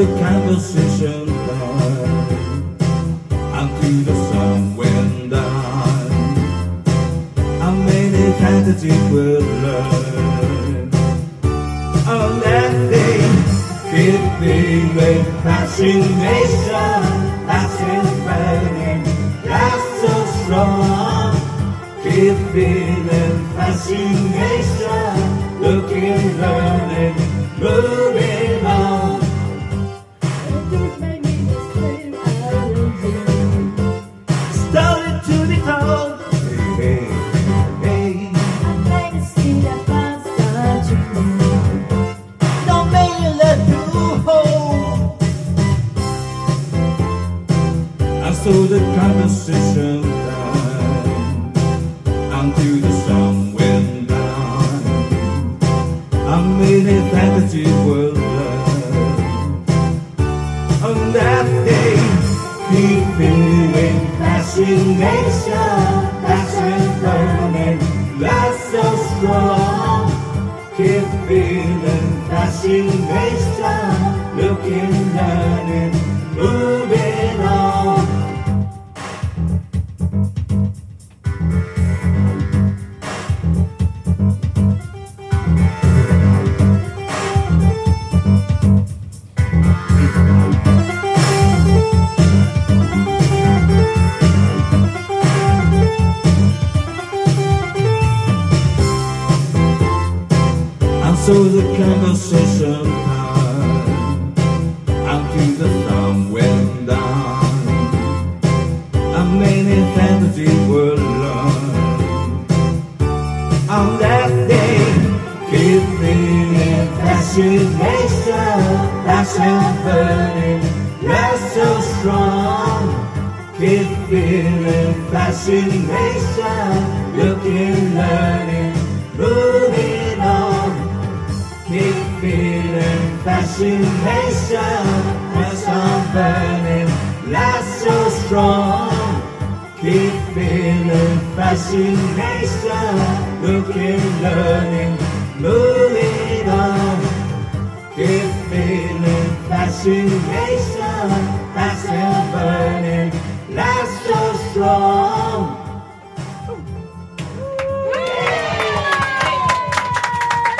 conversation time until the sun went down. How many times did you learn on that day? Keep feeling fascination, passion burning, that's so strong. Keep feeling fascination, looking, learning, moving on. Started to the cloud. Hey, hey, hey. Don't make you let you hold. I saw the conversation time until the sun went down. I made a fantasy world on that day. Keep feeling fascination, passion burning, love so strong. Keep feeling fascination, looking, learning, moving on. So the conversation time until the sun went down. A many fantasy were learned on that day. Keep feeling fascination, passion burning, love so strong. Keep feeling fascination, looking, learning, moving on. Keep feeling fascination, passion burning, love so strong. Keep feeling fascination, looking, learning, moving on. Keep feeling fascination, passion burning, love so strong.